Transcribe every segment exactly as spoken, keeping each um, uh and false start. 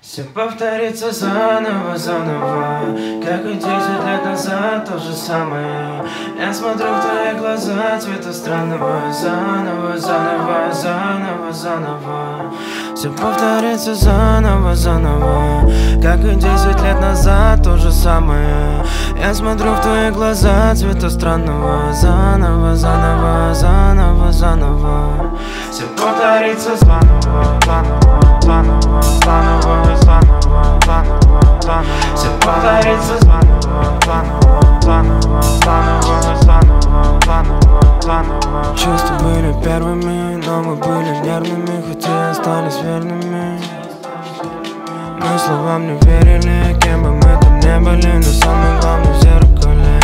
Все повторится заново, заново, как и десять лет назад, то же самое. Я смотрю в твои глаза цвета странного, заново, заново, заново, заново. Все повторится заново, заново, как и десять лет назад, то же самое. Я смотрю в твои глаза цвета странного, заново, заново, заново, заново. Все повторится заново, заново, заново, заново, заново, заново, заново. Все повторится заново, заново, заново, заново, заново, заново, заново. Чувства были первыми, но мы были нервными, хоть и остались верными. Мы словам не верили, кем бы мы там не были, но самое главное в зеркале.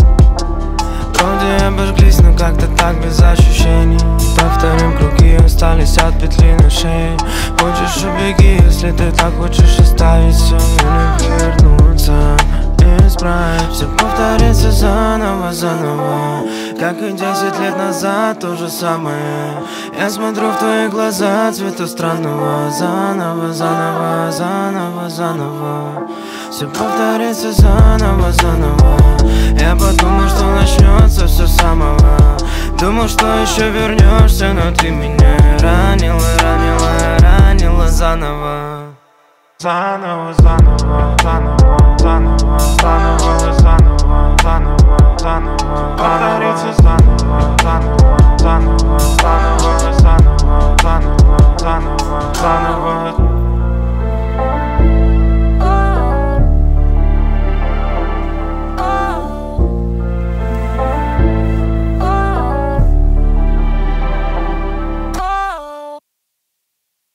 Вроде обожглись, но как-то так без ощущений. Повторим круги, остались от петли на шее. Хочешь убеги, если ты так хочешь оставить все, или вернуться и исправить. Все повторится заново, заново, как и десять лет назад, то же самое. Я смотрю в твои глаза цвета странного, заново, заново, заново, заново. Все повторится заново, заново. Я подумал, что начнется все с самого. Думал, что еще вернешься, но ты меня ранила, ранила, ранила заново. Заново, заново, заново, заново, заново, заново, заново, заново. Повторится заново, заново, заново, заново, заново, заново, заново, заново.